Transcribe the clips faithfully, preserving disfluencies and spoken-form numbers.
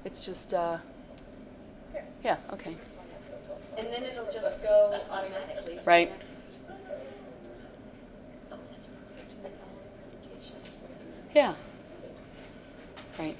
It's just, uh, yeah, okay. And then it'll just go automatically. Right. Yeah. Right.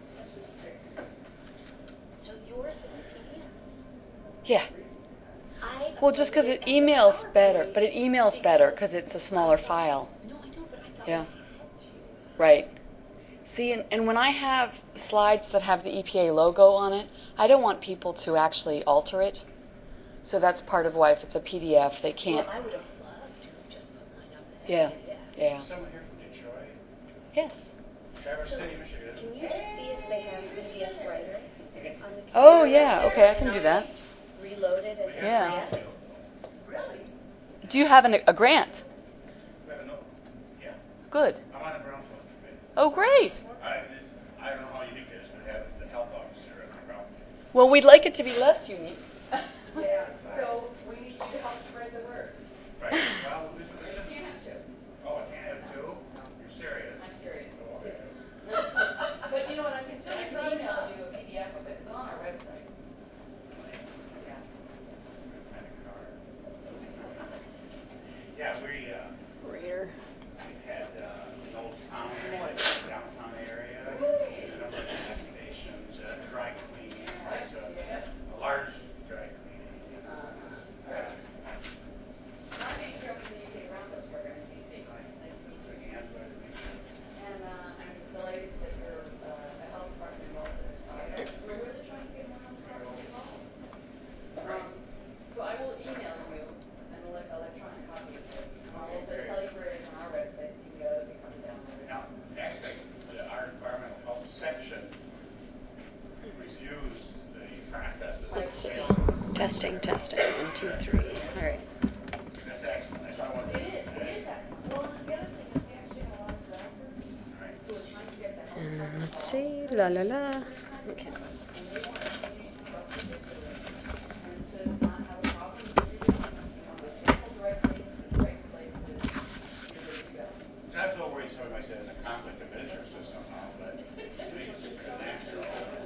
So yours is a P D F? Yeah. I Well, just because it emails better, but it emails better because it's a smaller file. No, I know, but I thought Yeah. I had to. Right. See, and, and when I have slides that have the E P A logo on it, I don't want people to actually alter it. So that's part of why if it's a P D F, they can't. Well, I would have loved to have just put mine up as a Yeah. P D F. Yeah. Someone here from Detroit? Yes. Traverse So, City, Michigan. can you just see if they have P D F writer on the computer? Oh, yeah. Okay, I can do that. Reload it as Yeah. a P D F? Really? Do you have an, a grant? We have a note. Yeah. Good. I'm on the Brownsville committee. Oh, great. I, this, I don't know how unique it is, but I have the health officer at the Brownsville. Well, we'd like it to be less unique. Yeah, so we need you to help spread the word. Right. Well, we we You can't have to. Oh, I can't have two? You're serious? I'm serious. Oh, okay. But you know what, I can tell you, I can email you a P D F of it, it's on our website. Yeah. Kind of card. Yeah, we, uh, Reader. we had, uh, an old town, downtown area, a number of gas stations, uh, dry cleaning, it's a, a large dry cleaning. Uh, I'm being here for the U K Roundhouse program, C C. Nice to meet you. and, uh, And uh, I'm delighted that you're uh, the health department involved in this project. We're really trying to get more health departments involved. Um, so I will email you an ele- electronic copy of this. I'll also tell you where it is on our website so you can get other people to download it. Now, actually, the, our environmental health section reviews the processes. Let's see. You know, Testing, testing. One, two, three. All right. That's excellent. That's what I wanted to It is, it is that. Well, and the other thing is we actually have a lot of directors Right. who are trying to get the health Uh, department let's involved. see. La la la. Okay. And they want to continue to trust what they're doing and to not have a problem with what you're doing. You know, the sample right things in the right places, you're good to go. Not so worried somebody might say it's a conflict of interest or somehow, but it makes it natural.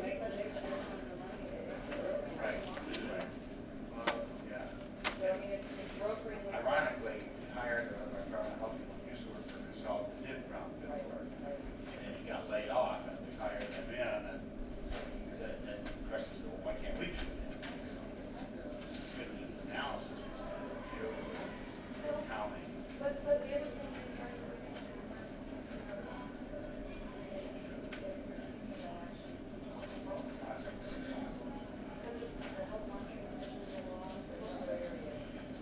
Right, right. Well, yeah. But I mean, it's, it's brokering. the- Ironically, we hired our environmental health people who used to work for consultant, did Brownfield work, and then he got laid off, and we hired him in, and then, then the question is, well, why can't we do that? So, good analysis, review, accounting. But, but the other thing is, are you because there's the health monitoring commission law, there's other areas.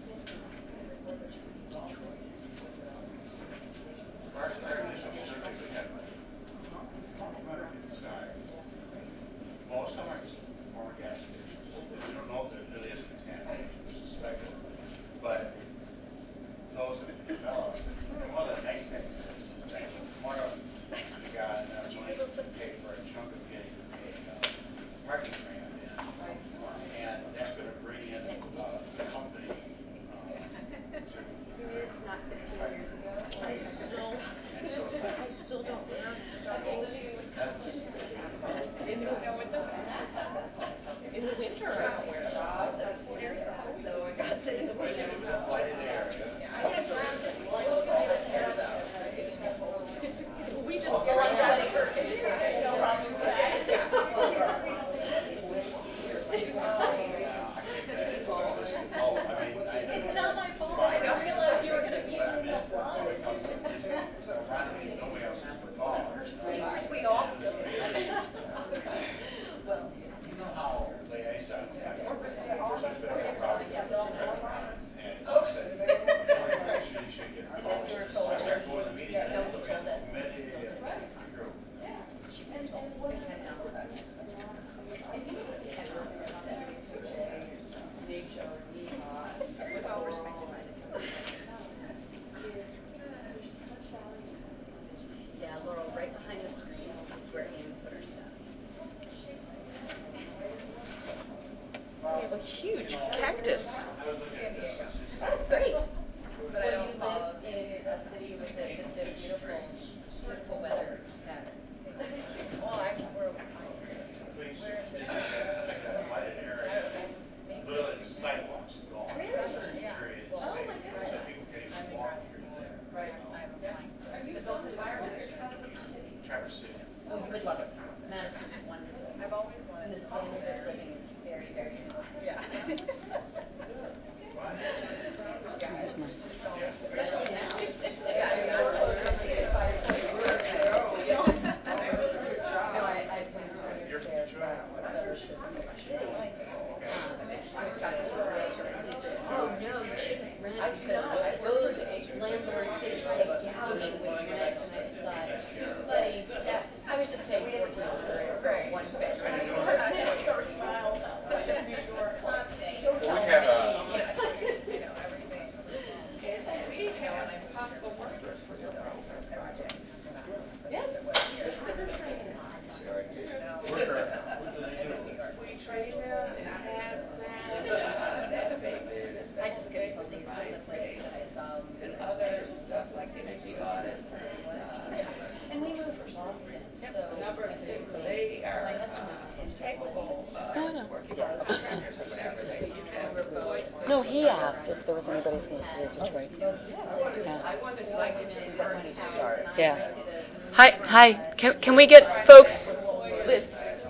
Our, our initial survey, we had two hundred fifty-five. Most of them are just former gas stations. We don't know if there really is contamination, we suspect it. But those that have developed, and one of the nice things is, is that one of them got enough money to pay for a chunk of getting a uh, parking grant in. And that's going to bring in uh, the company uh, to. It's not fifteen years ago. I still, And so it's like, I still don't learn stuff. In the, no, in the, In the winter, I don't wear socks. That's what area. So I got to in the But it's winter. a blighted area. I have friends that like to care about. We just Oh, get like on that. that. There's no problem with that. Yeah, I think that, oh, I mean, I. It's not my fault. I didn't realize you were gonna be But I in the meant, fly. when it comes to this, so ironically, nobody else is involved. We all do. Well, You know how liaisons have a bit of a problem. And you said, actually, you should get involved. So I started going to meetings, and then look at the committee and the group. with all respect to my Yeah, Laurel, right behind the screen is where Anne put her stuff. We have a huge cactus. I was looking at this. That's great. But I don't live in a city with a, just a beautiful, beautiful weather patterns. Well, I, we're, Please. We're And the standard of living is very, very low. Yeah. Especially now. Yeah, I know. Especially if I No, I, I've been very scared about what others should be. I was got Oh, no, you shouldn't rent because those landlords, they try to gouge you with rent, and I just thought, buddy, I was just paying fourteen hundred for one bedroom. We have a, I just get something from the place that I saw and other stuff like energy audits and And we moved for Boston, so number of things they are my husband is capable of working for contractors or whatever they do. No, he asked if there was anybody from the city of Detroit. Yeah. I wanted to like it to start. Yeah. Hi, hi. Can can we get folks? Liz.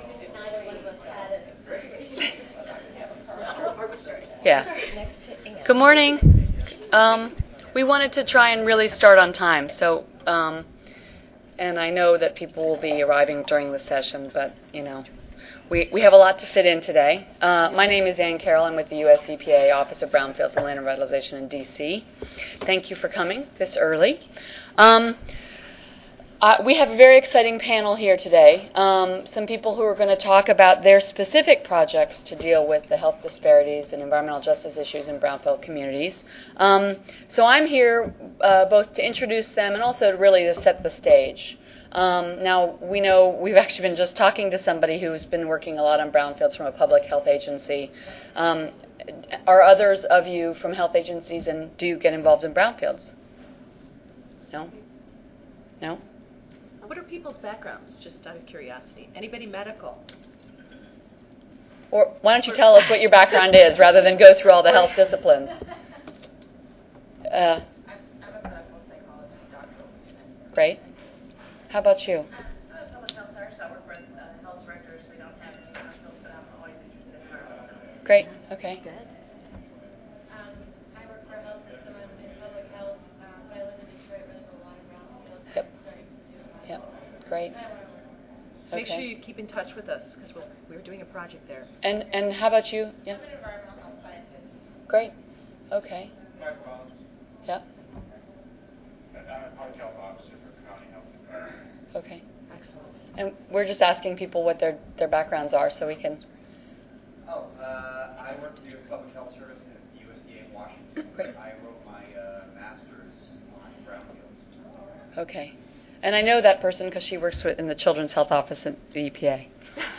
Yeah. Good morning. Um, we wanted to try and really start on time, so um, and I know that people will be arriving during the session, but you know, we we have a lot to fit in today. Uh, my name is Ann Carroll. I'm with the U S E P A Office of Brownfields and Land Revitalization in D C. Thank you for coming this early. Um, Uh, we have a very exciting panel here today. Um, some people who are going to talk about their specific projects to deal with the health disparities and environmental justice issues in brownfield communities. Um, so I'm here uh, both to introduce them and also really to set the stage. Um, now, we know we've actually been just talking to somebody who's been working a lot on brownfields from a public health agency. Um, are others of you from health agencies, and do you get involved in brownfields? No? No? What are people's backgrounds, just out of curiosity? Anybody medical? Or why don't you tell us what your background is, rather than go through all the health disciplines? Uh, I'm, I'm a medical psychologist, doctoral student. Great. How about you? I'm a public health nurse. I work with uh, health directors. We don't have any hospitals, but I'm always interested in environmental. Great. Okay. Good. Um, I work for a health system. I'm in public health. Um, but I live in Detroit, where there's a lot of brownfields. Yep. I'm starting to do that. Yep. Great. Make sure Okay. you keep in touch with us, because we're, we're doing a project there. And and how about you? Yeah. I'm an environmental health scientist. Great. Okay. microbiologist, Yep. and I'm a public health officer for county health. Okay. Excellent. And we're just asking people what their their backgrounds are, so we can. Oh, uh, I work for the U S Public Health Service at the U S D A in Washington. Great. I wrote my uh, master's on brownfields. Okay. And I know that person because she works with, in the Children's Health Office at the E P A.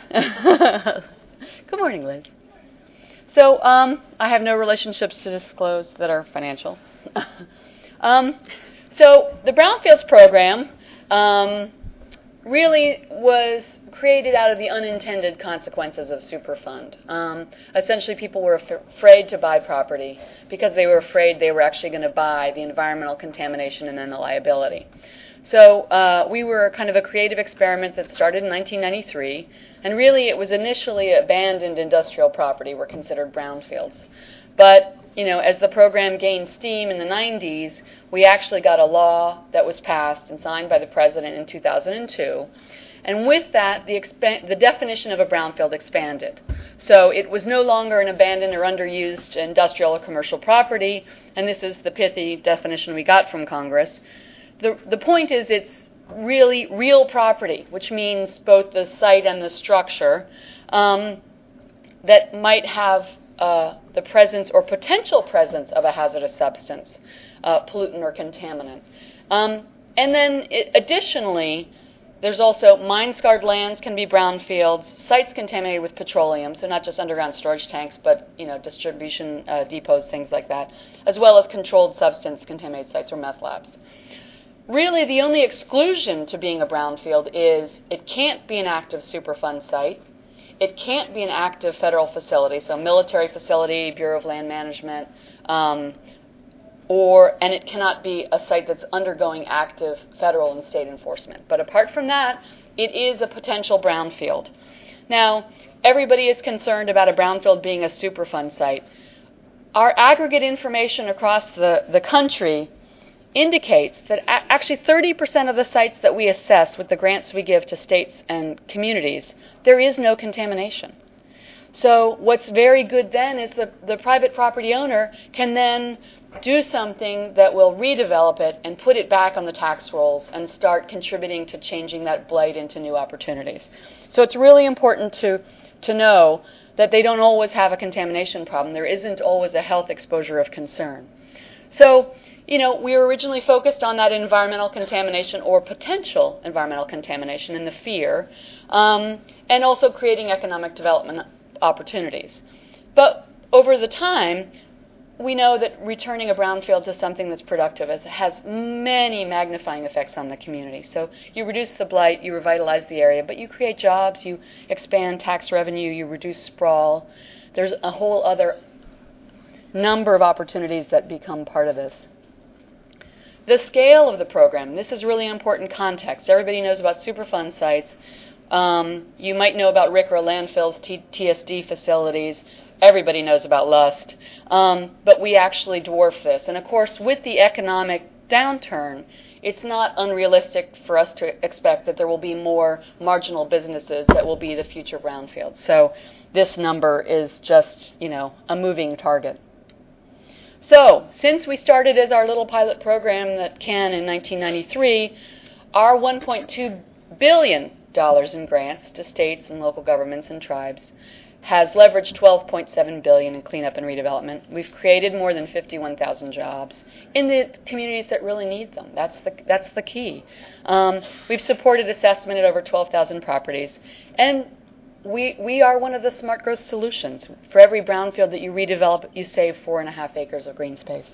Good morning, Liz. So um, I have no relationships to disclose that are financial. um, so the Brownfields program um, really was created out of the unintended consequences of Superfund. Um, essentially, people were af- afraid to buy property because they were afraid they were actually going to buy the environmental contamination and then the liability. So uh, we were kind of a creative experiment that started in nineteen ninety-three, and really it was initially abandoned industrial property were considered brownfields. But, you know, as the program gained steam in the nineties, we actually got a law that was passed and signed by the president in two thousand two. And with that, the, expa- the definition of a brownfield expanded. So it was no longer an abandoned or underused industrial or commercial property, and this is the pithy definition we got from Congress. The, the point is it's really real property, which means both the site and the structure, um, that might have uh, the presence or potential presence of a hazardous substance, uh, pollutant or contaminant. Um, and then it, additionally, there's also mine-scarred lands can be brownfields, sites contaminated with petroleum, so not just underground storage tanks, but you know distribution uh, depots, things like that, as well as controlled substance contaminated sites or meth labs. Really, the only exclusion to being a brownfield is it can't be an active Superfund site. It can't be an active federal facility, so military facility, Bureau of Land Management, um, or and it cannot be a site that's undergoing active federal and state enforcement. But apart from that, it is a potential brownfield. Now, everybody is concerned about a brownfield being a Superfund site. Our aggregate information across the, the country indicates that a- actually thirty percent of the sites that we assess with the grants we give to states and communities, there is no contamination. So what's very good then is the, the private property owner can then do something that will redevelop it and put it back on the tax rolls and start contributing to changing that blight into new opportunities. So it's really important to, to know that they don't always have a contamination problem. There isn't always a health exposure of concern. So, you know, we were originally focused on that environmental contamination or potential environmental contamination and the fear, um, and also creating economic development opportunities. But over the time, we know that returning a brownfield to something that's productive is, has many magnifying effects on the community. So you reduce the blight, you revitalize the area, but you create jobs, you expand tax revenue, you reduce sprawl. There's a whole other number of opportunities that become part of this. The scale of the program, this is really important context. Everybody knows about Superfund sites. Um, you might know about R C R A landfills, T- TSD facilities. Everybody knows about Lust. Um, but we actually dwarf this. And of course, with the economic downturn, it's not unrealistic for us to expect that there will be more marginal businesses that will be the future brownfields. So this number is just, you know, a moving target. So, since we started as our little pilot program at Can in nineteen ninety-three, our one point two billion dollars in grants to states and local governments and tribes has leveraged twelve point seven billion dollars in cleanup and redevelopment. We've created more than fifty-one thousand jobs in the communities that really need them. That's the that's the key. Um, we've supported assessment at over twelve thousand properties, and we we are one of the smart growth solutions. For every brownfield that you redevelop, you save four and a half acres of green space.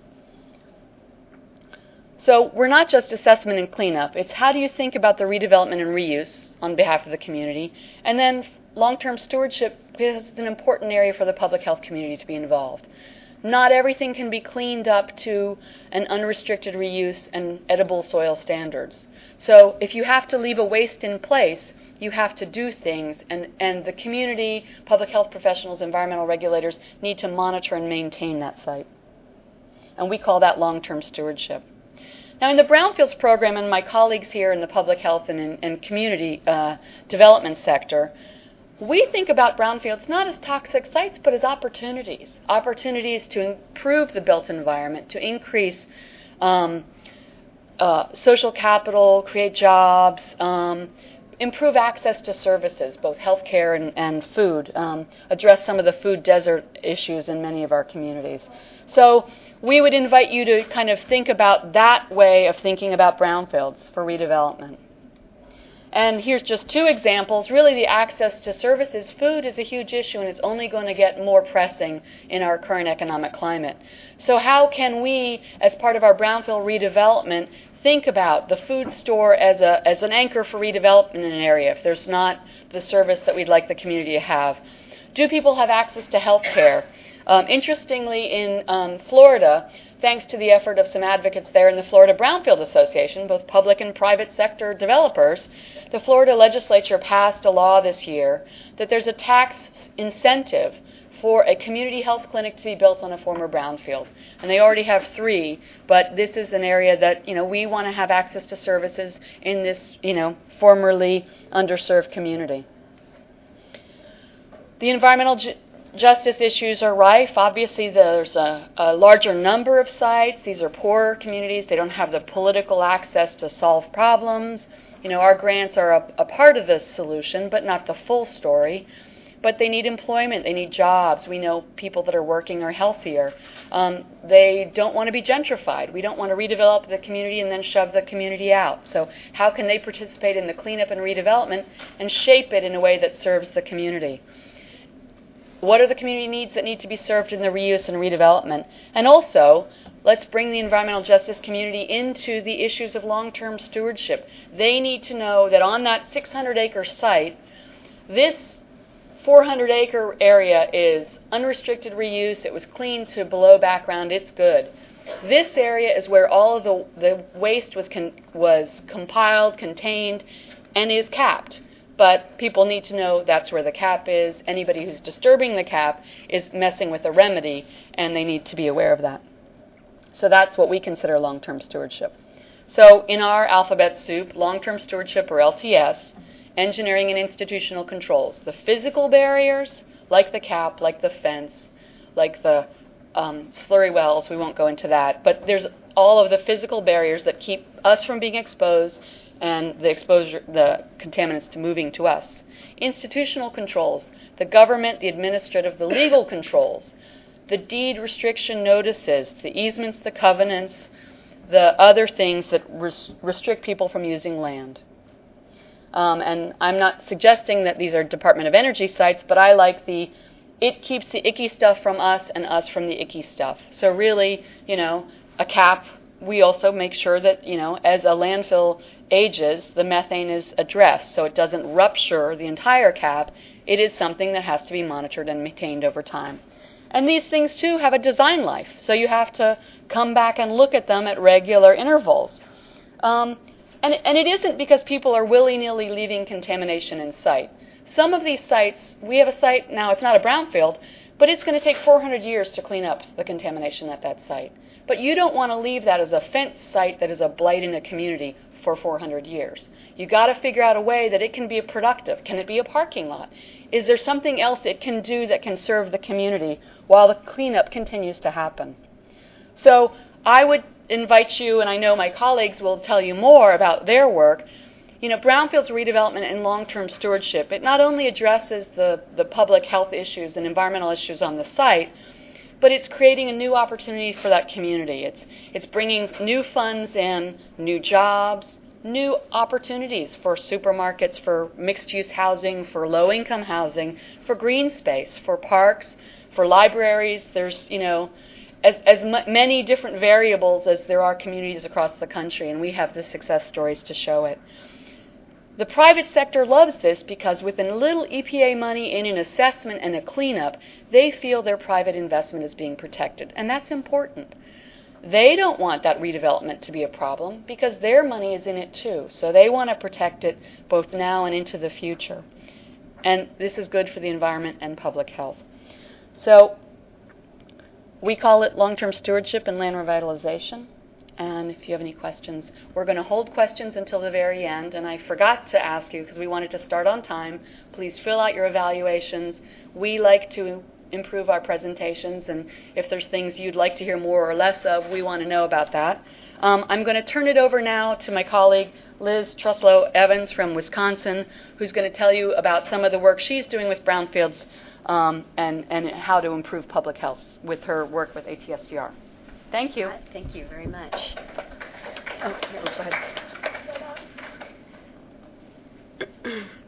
So we're not just assessment and cleanup. It's how do you think about the redevelopment and reuse on behalf of the community, and then long-term stewardship is an important area for the public health community to be involved. Not everything can be cleaned up to an unrestricted reuse and edible soil standards. So if you have to leave a waste in place, you have to do things, and, and the community, public health professionals, environmental regulators need to monitor and maintain that site. And we call that long-term stewardship. Now, in the Brownfields program, and my colleagues here in the public health and, in, and community uh, development sector, we think about brownfields not as toxic sites, but as opportunities. Opportunities to improve the built environment, to increase um, uh, social capital, create jobs, um, improve access to services, both healthcare and, and food, um, address some of the food desert issues in many of our communities. So we would invite you to kind of think about that way of thinking about brownfields for redevelopment. And here's just two examples. Really, the access to services, food is a huge issue, and it's only going to get more pressing in our current economic climate. So how can we, as part of our brownfield redevelopment, think about the food store as a as an anchor for redevelopment in an area if there's not the service that we'd like the community to have? Do people have access to health care? Um, interestingly, in um, Florida, thanks to the effort of some advocates there in the Florida Brownfield Association, both public and private sector developers, the Florida legislature passed a law this year that there's a tax incentive for a community health clinic to be built on a former brownfield. And they already have three, but this is an area that, you know, we want to have access to services in this, you know, formerly underserved community. The environmental ju- justice issues are rife. Obviously, there's a, a larger number of sites. These are poorer communities. They don't have the political access to solve problems. You know, our grants are a, a part of the solution, but not the full story. But they need employment. They need jobs. We know people that are working are healthier. Um, they don't want to be gentrified. We don't want to redevelop the community and then shove the community out. So how can they participate in the cleanup and redevelopment and shape it in a way that serves the community? What are the community needs that need to be served in the reuse and redevelopment? And also, let's bring the environmental justice community into the issues of long-term stewardship. They need to know that on that six hundred acre site, this four hundred acre area is unrestricted reuse. It was cleaned to below background. It's good. This area is where all of the, the waste was con- was compiled, contained, and is capped. but people need to know that's where the cap is. Anybody who's disturbing the cap is messing with the remedy, and they need to be aware of that. So that's what we consider long-term stewardship. So in our alphabet soup, long-term stewardship, or L T S, engineering and institutional controls, the physical barriers, like the cap, like the fence, like the um, slurry wells, we won't go into that, but there's all of the physical barriers that keep us from being exposed and the exposure, the contaminants to moving to us. Institutional controls, the government, the administrative, the legal controls, the deed restriction notices, the easements, the covenants, the other things that res- restrict people from using land. Um, and I'm not suggesting that these are Department of Energy sites, but I like the, it keeps the icky stuff from us and us from the icky stuff. So really, you know, a cap, we also make sure that, you know, as a landfill ages, the methane is addressed so it doesn't rupture the entire cap. It is something that has to be monitored and maintained over time. And these things, too, have a design life, so you have to come back and look at them at regular intervals. Um, and, and it isn't because people are willy-nilly leaving contamination in sight. Some of these sites, we have a site, now it's not a brownfield, but it's going to take four hundred years to clean up the contamination at that site. But you don't want to leave that as a fenced site that is a blight in a community for four hundred years. You've got to figure out a way that it can be productive. Can it be a parking lot? Is there something else it can do that can serve the community while the cleanup continues to happen? So I would invite you, and I know my colleagues will tell you more about their work. You know, brownfields redevelopment and long-term stewardship, it not only addresses the, the public health issues and environmental issues on the site, but it's creating a new opportunity for that community. It's, it's bringing new funds in, new jobs, new opportunities for supermarkets, for mixed-use housing, for low-income housing, for green space, for parks, for libraries. There's, you know, as, as m- many different variables as there are communities across the country, and we have the success stories to show it. The private sector loves this because with a little E P A money in an assessment and a cleanup, they feel their private investment is being protected, and that's important. They don't want that redevelopment to be a problem because their money is in it too, so they want to protect it both now and into the future. And this is good for the environment and public health. So we call it long-term stewardship and land revitalization. And if you have any questions, we're going to hold questions until the very end. And I forgot to ask you, because we wanted to start on time, please fill out your evaluations. We like to improve our presentations, and if there's things you'd like to hear more or less of, we want to know about that. Um, I'm going to turn it over now to my colleague, Liz Truslow Evans from Wisconsin, who's going to tell you about some of the work she's doing with brownfields um, and, and how to improve public health with her work with A T F C R. Thank you. Thank you very much. Oh, yeah, go ahead.